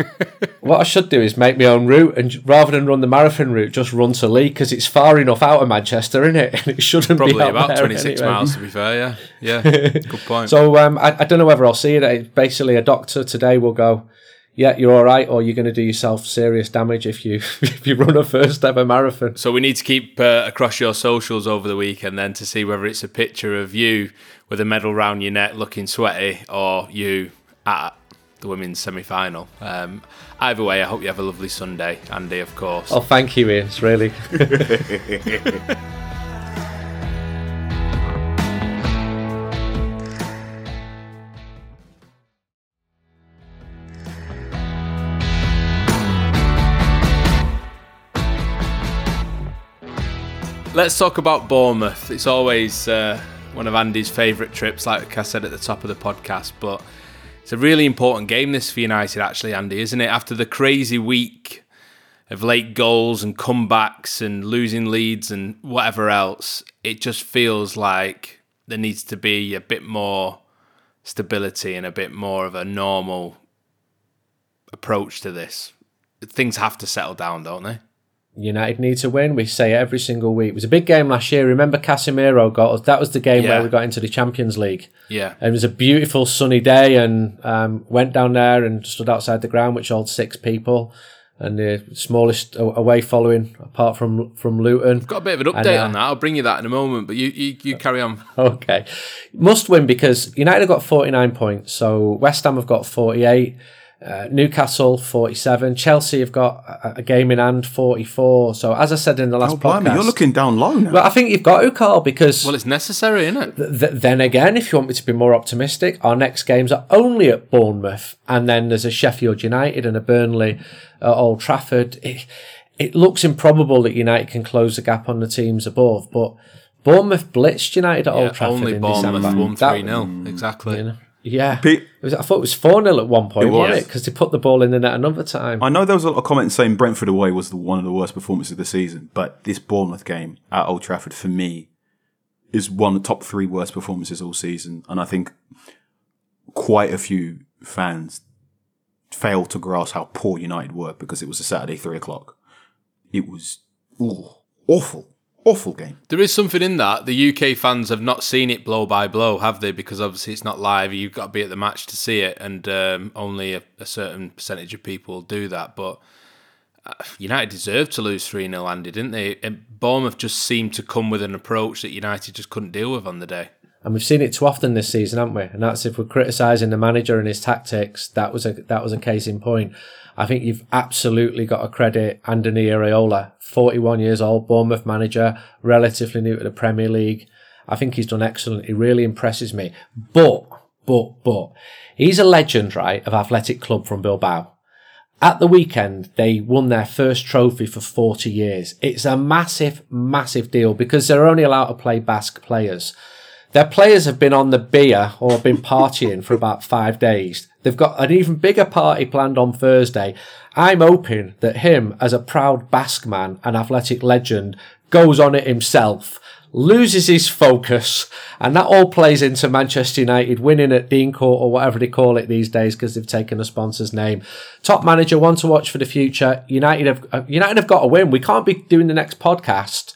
[SPEAKER 4] what I should do is make my own route, and rather than run the marathon route, just run to Leigh, because it's far enough out of Manchester, isn't it? And it shouldn't
[SPEAKER 2] Probably
[SPEAKER 4] be out
[SPEAKER 2] about
[SPEAKER 4] there
[SPEAKER 2] twenty-six
[SPEAKER 4] anyway.
[SPEAKER 2] miles, to be fair, yeah. Yeah, good point.
[SPEAKER 4] So um, I, I don't know whether I'll see it. It's basically, a doctor today will go, yeah, you're all right, or you're going to do yourself serious damage if you if you run a first ever marathon.
[SPEAKER 2] So we need to keep uh, across your socials over the weekend then to see whether it's a picture of you with a medal round your neck looking sweaty, or you at the women's semi-final. Um, either way, I hope you have a lovely Sunday, Andy, of course.
[SPEAKER 4] Oh, thank you, Ian. It's really...
[SPEAKER 2] Let's talk about Bournemouth. It's always uh, one of Andy's favourite trips, like I said at the top of the podcast, but it's a really important game this for United, actually, Andy, isn't it? After the crazy week of late goals and comebacks and losing leads and whatever else, it just feels like there needs to be a bit more stability and a bit more of a normal approach to this. Things have to settle down, don't they?
[SPEAKER 4] United need to win. We say it every single week. It was a big game last year. Remember Casemiro got us? That was the game
[SPEAKER 2] Yeah.
[SPEAKER 4] where we got into the Champions League.
[SPEAKER 2] Yeah.
[SPEAKER 4] And it was a beautiful sunny day, and um, went down there and stood outside the ground, which held six people. and the smallest away following apart from from Luton.
[SPEAKER 2] Got a bit of an update and, uh, on that. I'll bring you that in a moment, but you you, you carry on.
[SPEAKER 4] Okay. Must win because United have got forty-nine points, so West Ham have got forty-eight, uh, Newcastle forty-seven, Chelsea have got a, a game in hand, forty-four. So as I said in the last
[SPEAKER 3] oh,
[SPEAKER 4] podcast...
[SPEAKER 3] blimey, you're looking down low now.
[SPEAKER 4] Well, I think you've got to, Carl, because...
[SPEAKER 2] Well, it's necessary, isn't it?
[SPEAKER 4] Th- th- then again, if you want me to be more optimistic, our next games are only at Bournemouth, and then there's a Sheffield United and a Burnley at Old Trafford. It, it looks improbable that United can close the gap on the teams above, but Bournemouth blitzed United at
[SPEAKER 2] yeah,
[SPEAKER 4] Old Trafford
[SPEAKER 2] only
[SPEAKER 4] in
[SPEAKER 2] Bournemouth
[SPEAKER 4] December.
[SPEAKER 2] won three nil, exactly.
[SPEAKER 4] You know, yeah.
[SPEAKER 3] Pete,
[SPEAKER 4] it was, I thought it was four nil at one point,
[SPEAKER 3] it
[SPEAKER 4] wasn't
[SPEAKER 3] was.
[SPEAKER 4] it? Because they put the ball in the net another time.
[SPEAKER 3] I know there was a lot of comments saying Brentford away was the, one of the worst performances of the season, but this Bournemouth game at Old Trafford, for me, is one of the top three worst performances all season. And I think quite a few fans failed to grasp how poor United were because it was a Saturday three o'clock. It was ooh, awful. Awful game.
[SPEAKER 2] There is something in that. The U K fans have not seen it blow by blow, have they? Because obviously it's not live. You've got to be at the match to see it, and um, only a, a certain percentage of people do that. But uh, United deserved to lose three nil, Andy, didn't they? And Bournemouth just seemed to come with an approach that United just couldn't deal with on the day.
[SPEAKER 4] And we've seen it too often this season, haven't we? And that's if we're criticising the manager and his tactics. That was a that was a case in point. I think you've absolutely got to credit Andoni Iraola, forty-one years old, Bournemouth manager, relatively new to the Premier League. I think he's done excellent. He really impresses me. But, but, but, he's a legend, right, of Athletic Club from Bilbao. At the weekend, they won their first trophy for forty years. It's a massive, massive deal because they're only allowed to play Basque players. Their players have been on the beer or been partying for about five days. They've got an even bigger party planned on Thursday. I'm hoping that him, as a proud Basque man and athletic legend, goes on it himself, loses his focus, and that all plays into Manchester United winning at Dean Court or whatever they call it these days because they've taken a sponsor's name. Top manager, one to watch for the future. United have, uh, United have got to win. We can't be doing the next podcast.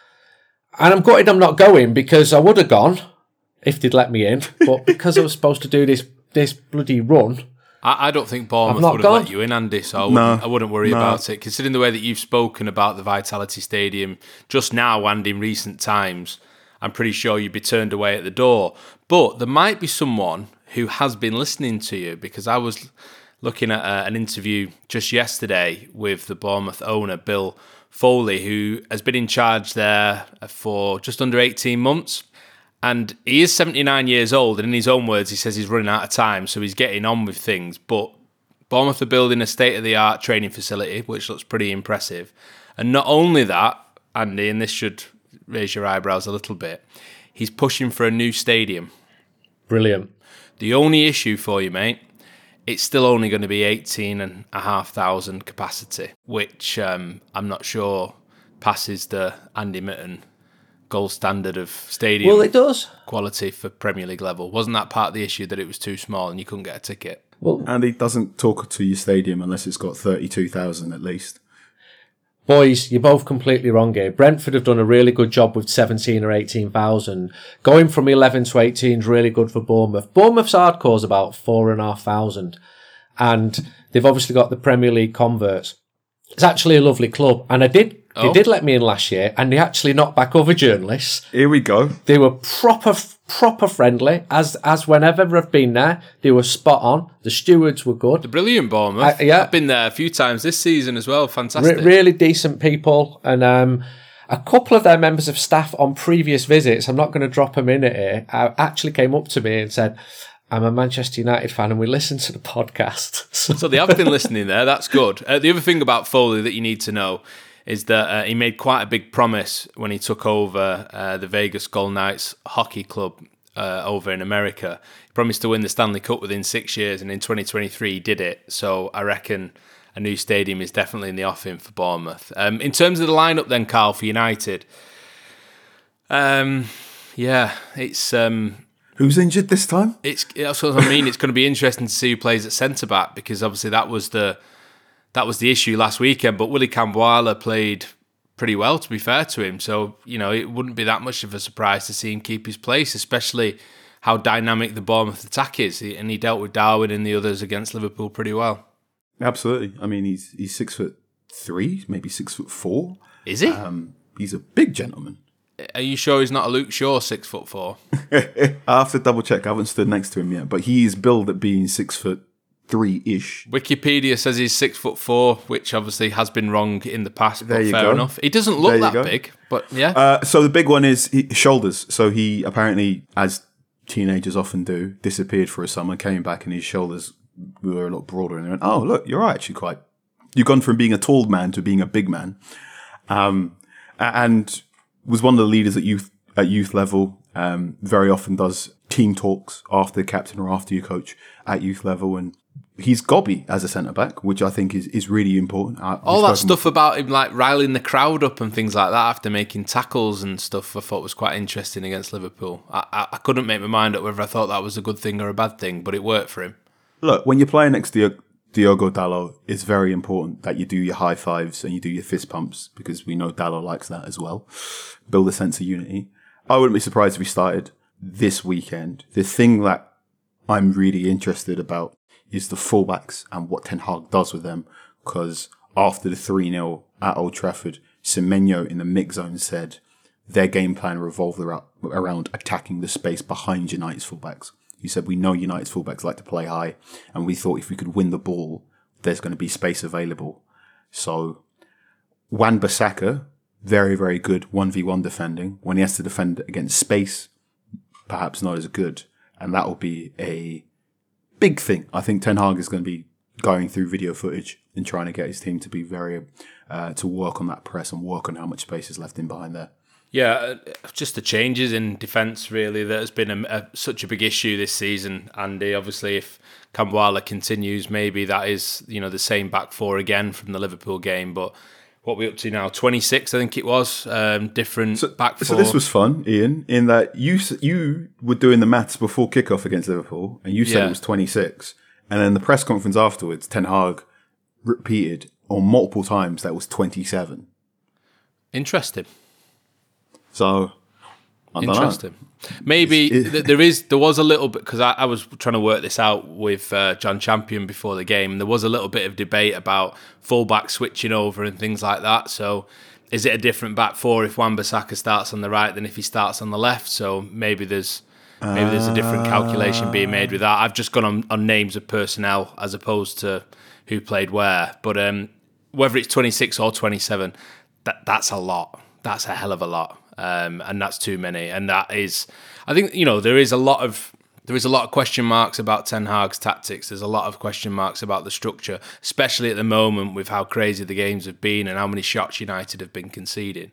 [SPEAKER 4] And I'm gutted I'm not going because I would have gone if they'd let me in. But because I was supposed to do this this bloody run...
[SPEAKER 2] I, I don't think Bournemouth would have
[SPEAKER 4] gone.
[SPEAKER 2] let you in, Andy, so I wouldn't,
[SPEAKER 3] No,
[SPEAKER 2] I wouldn't worry
[SPEAKER 3] no.
[SPEAKER 2] about it. Considering the way that you've spoken about the Vitality Stadium just now and in recent times, I'm pretty sure you'd be turned away at the door. But there might be someone who has been listening to you, because I was looking at uh, an interview just yesterday with the Bournemouth owner, Bill Foley, who has been in charge there for just under eighteen months. And he is seventy-nine years old, and in his own words, he says he's running out of time, so he's getting on with things. But Bournemouth are building a state-of-the-art training facility, which looks pretty impressive. And not only that, Andy, and this should raise your eyebrows a little bit, he's pushing for a new stadium.
[SPEAKER 4] Brilliant.
[SPEAKER 2] The only issue for you, mate, it's still only going to be eighteen and a half thousand capacity, which um, I'm not sure passes the Andy Mitten gold standard of stadium
[SPEAKER 4] Well, it does.
[SPEAKER 2] quality for Premier League level. Wasn't that part of the issue, that it was too small and you couldn't get a ticket?
[SPEAKER 4] Well,
[SPEAKER 3] Andy doesn't talk to your stadium unless it's got thirty-two thousand at least.
[SPEAKER 4] boys, you're both completely wrong here. Brentford have done a really good job with seventeen or eighteen thousand. Going from eleven to eighteen is really good for Bournemouth. Bournemouth's hardcore is about four and a half thousand. And they've obviously got the Premier League converts. It's actually a lovely club. And I did,
[SPEAKER 2] Oh.
[SPEAKER 4] they did let me in last year, and they actually knocked back other journalists.
[SPEAKER 3] Here we go.
[SPEAKER 4] They were proper, proper friendly, as as whenever I've been there. They were spot on. The stewards were good.
[SPEAKER 2] Brilliant, Bournemouth.
[SPEAKER 4] Uh, yeah.
[SPEAKER 2] I've been there a few times this season as well. Fantastic.
[SPEAKER 4] Re- really decent people, and um, a couple of their members of staff on previous visits, I'm not going to drop them in it here, uh, actually came up to me and said, I'm a Manchester United fan and we listen to the podcast.
[SPEAKER 2] So they have been listening there. That's good. Uh, the other thing about Foley that you need to know is that uh, he made quite a big promise when he took over uh, the Vegas Golden Knights hockey club uh, over in America. He promised to win the Stanley Cup within six years, and in twenty twenty-three he did it. So I reckon a new stadium is definitely in the offing for Bournemouth. Um, in terms of the lineup then, Carl, for United, um, yeah, it's... Um,
[SPEAKER 3] Who's injured this time?
[SPEAKER 2] It's that's what I mean. It's going to be interesting to see who plays at centre back, because obviously that was the that was the issue last weekend. But Willy Camboala played pretty well, to be fair to him. So you know it wouldn't be that much of a surprise to see him keep his place, especially how dynamic the Bournemouth attack is. And he dealt with Darwin and the others against Liverpool pretty well.
[SPEAKER 3] Absolutely. I mean, he's he's six foot three, maybe six foot four.
[SPEAKER 2] Is he?
[SPEAKER 3] Um, he's a big gentleman.
[SPEAKER 2] Are you sure he's not a Luke Shaw six foot four?
[SPEAKER 3] I have to double check. I haven't stood next to him yet, but he is billed at being six foot three ish.
[SPEAKER 2] Wikipedia says he's six foot four, which obviously has been wrong in the past.
[SPEAKER 3] There
[SPEAKER 2] but
[SPEAKER 3] you
[SPEAKER 2] fair
[SPEAKER 3] go.
[SPEAKER 2] enough. He doesn't look
[SPEAKER 3] There you
[SPEAKER 2] that
[SPEAKER 3] go.
[SPEAKER 2] big, but yeah.
[SPEAKER 3] Uh, so the big one is he, shoulders. So he apparently, as teenagers often do, disappeared for a summer, came back, and his shoulders were a lot broader. And they went, "Oh, look, you're actually quite. You've gone from being a tall man to being a big man." Um, and was one of the leaders at youth at youth level. Um, very often does team talks after the captain or after your coach at youth level, and he's gobby as a centre back, which I think is, is really important. I,
[SPEAKER 2] All that stuff about him like riling the crowd up and things like that after making tackles and stuff, I thought was quite interesting against Liverpool. I, I, I couldn't make my mind up whether I thought that was a good thing or a bad thing, but it worked for him.
[SPEAKER 3] Look, when you're playing next to Diogo Dalot, it's very important that you do your high fives and you do your fist pumps, because we know Dalot likes that as well. Build a sense of unity. I wouldn't be surprised if we started this weekend. The thing that I'm really interested about is the fullbacks and what Ten Hag does with them, because after the three nil at Old Trafford, Semenyo in the mix zone said their game plan revolved around attacking the space behind United's fullbacks. He said, we know United's fullbacks like to play high, and we thought if we could win the ball, there's going to be space available. So Wan-Bissaka, very, very good one v one defending. When he has to defend against space, perhaps not as good. And that will be a big thing. I think Ten Hag is going to be going through video footage and trying to get his team to be very, uh, to work on that press and work on how much space is left in behind there.
[SPEAKER 2] Yeah, just the changes in defence, really, that has been a, a, such a big issue this season. Andy, obviously, if Kambwala continues, maybe that is, you know, the same back four again from the Liverpool game. But what we're up to now, twenty-six, I think it was, um, different
[SPEAKER 3] so,
[SPEAKER 2] back four.
[SPEAKER 3] So this was fun, Ian, in that you you were doing the maths before kickoff against Liverpool, and you said
[SPEAKER 2] Yeah.
[SPEAKER 3] it was twenty-six. And then the press conference afterwards, Ten Hag repeated on multiple times that was twenty-seven.
[SPEAKER 2] Interesting.
[SPEAKER 3] So, I don't
[SPEAKER 2] Interesting. Maybe
[SPEAKER 3] It's- it-
[SPEAKER 2] th- there is there was a little bit, because I, I was trying to work this out with uh, John Champion before the game. There was a little bit of debate about fullback switching over and things like that. So is it a different back four if Wan-Bissaka starts on the right than if he starts on the left? So maybe there's maybe there's a different calculation being made with that. I've just gone on, on names of personnel as opposed to who played where. But um, whether it's twenty-six or twenty-seven, that that's a lot. That's a hell of a lot. Um, and that's too many. And that is, I think, you know, there is a lot of there is a lot of question marks about Ten Hag's tactics. There's a lot of question marks about the structure, especially at the moment with how crazy the games have been and how many shots United have been conceding.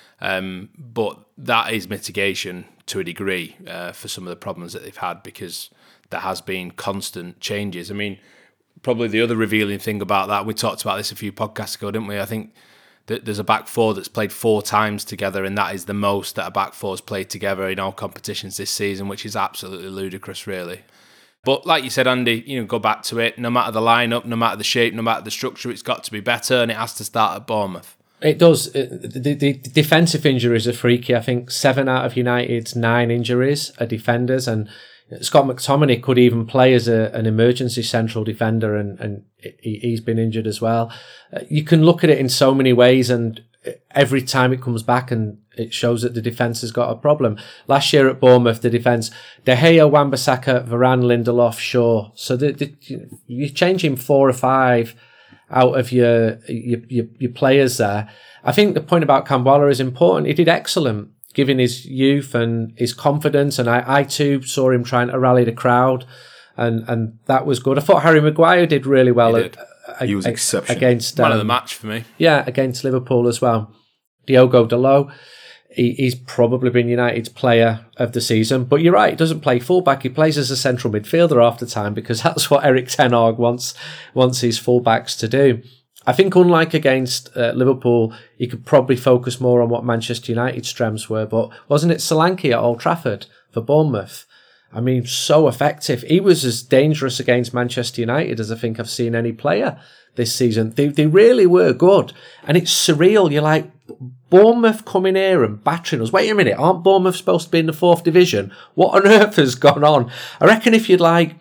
[SPEAKER 2] Um, but that is mitigation to a degree uh, for some of the problems that they've had, because there has been constant changes. I mean, probably the other revealing thing about that, we talked about this a few podcasts ago, didn't we? I think there's a back four that's played four times together, and that is the most that a back four's played together in all competitions this season, which is absolutely ludicrous, really. But like you said, Andy, you know, go back to it. No matter the lineup, no matter the shape, no matter the structure, it's got to be better, and it has to start at Bournemouth.
[SPEAKER 4] It does. The, the defensive injuries are freaky. I think seven out of United's nine injuries are defenders, and Scott McTominay could even play as a, an emergency central defender, and, and he, he's been injured as well. Uh, you can look at it in so many ways, and every time it comes back and it shows that the defence has got a problem. Last year at Bournemouth, the defence, De Gea, Wan-Bissaka, Varane, Lindelof, Shaw. So the, the, you're changing four or five out of your, your your your players there. I think the point about Kambwala is important. He did excellent, given his youth and his confidence, and I, I too saw him trying to rally the crowd, and, and that was good. I thought Harry Maguire did really well.
[SPEAKER 2] He did.
[SPEAKER 4] At,
[SPEAKER 3] He was exceptional.
[SPEAKER 4] Against,
[SPEAKER 2] Man
[SPEAKER 4] um,
[SPEAKER 2] of the match for me.
[SPEAKER 4] Yeah, against Liverpool as well. Diogo Dalot, he, he's probably been United's player of the season. But you're right, he doesn't play fullback. He plays as a central midfielder half the time, because that's what Erik Ten Hag wants, wants his fullbacks to do. I think unlike against uh, Liverpool, he could probably focus more on what Manchester United's strengths were. But wasn't it Solanke at Old Trafford for Bournemouth? I mean, so effective. He was as dangerous against Manchester United as I think I've seen any player this season. They they really were good. And it's surreal. You're like, Bournemouth coming here and battering us. Wait a minute, aren't Bournemouth supposed to be in the fourth division? What on earth has gone on? I reckon if you'd like,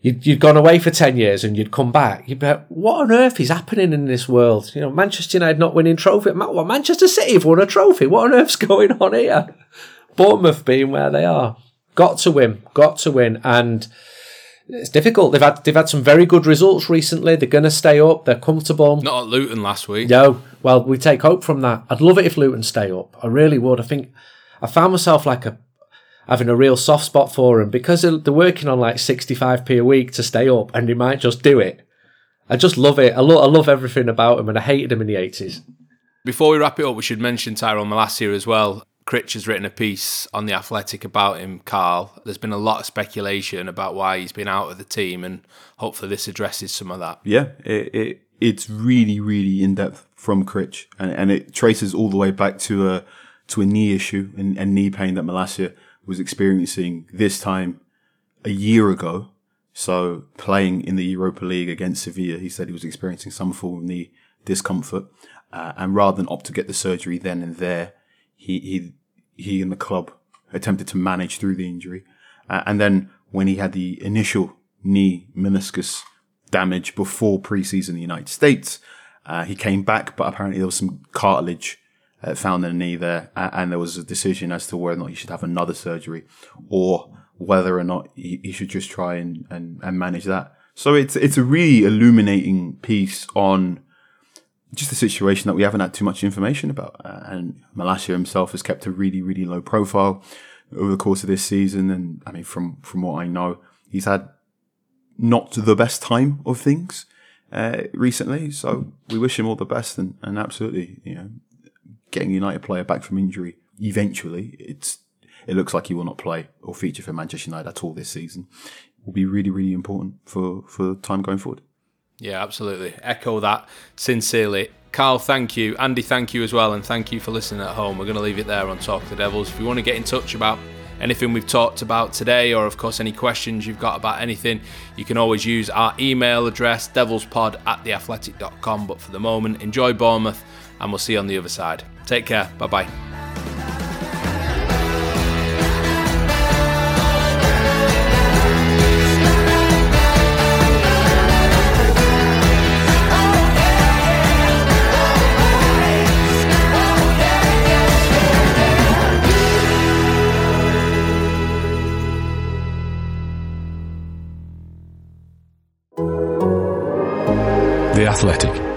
[SPEAKER 4] You'd, you'd gone away for ten years and you'd come back. You'd be like, what on earth is happening in this world? You know, Manchester United not winning trophy. Well, Manchester City have won a trophy. What on earth's going on here? Bournemouth being where they are. Got to win. Got to win. And it's difficult. They've had they've had some very good results recently. They're going to stay up. They're comfortable.
[SPEAKER 2] Not at Luton last week.
[SPEAKER 4] No. Well, we take hope from that. I'd love it if Luton stay up. I really would. I think I found myself like a having a real soft spot for them because they're working on like sixty-five p a week to stay up, and they might just do it. I just love it. I, lo- I love everything about him, and I hated him in the eighties.
[SPEAKER 2] Before we wrap it up, we should mention Tyrone Malacia as well. Critch has written a piece on The Athletic about him, Carl. There's been a lot of speculation about why he's been out of the team, and hopefully this addresses some of that.
[SPEAKER 3] Yeah, it, it it's really, really in-depth from Critch, and, and it traces all the way back to a to a knee issue and, and knee pain that Malacia was experiencing this time a year ago. So playing in the Europa League against Sevilla, he said he was experiencing some form of knee discomfort. Uh, and rather than opt to get the surgery then and there, he he he and the club attempted to manage through the injury. Uh, and then when he had the initial knee meniscus damage before pre-season in the United States, uh, he came back, but apparently there was some cartilage Uh, found in the knee there, uh, and there was a decision as to whether or not he should have another surgery or whether or not he, he should just try and, and, and manage that. So it's it's a really illuminating piece on just a situation that we haven't had too much information about. Uh, and Malacia himself has kept a really, really low profile over the course of this season. And I mean, from, from what I know, he's had not the best time of things uh, recently. So we wish him all the best, and, and absolutely, you know, getting a United player back from injury eventually, it's it looks like he will not play or feature for Manchester United at all this season. It will be really, really important for, for time going forward.
[SPEAKER 2] Yeah, absolutely. Echo that sincerely. Carl, thank you. Andy, thank you as well. And thank you for listening at home. We're going to leave it there on Talk the Devils. If you want to get in touch about anything we've talked about today, or of course any questions you've got about anything, you can always use our email address, devilspod at theathletic dot com. But for the moment, enjoy Bournemouth, and we'll see you on the other side. Take care. Bye-bye.
[SPEAKER 10] The Athletic.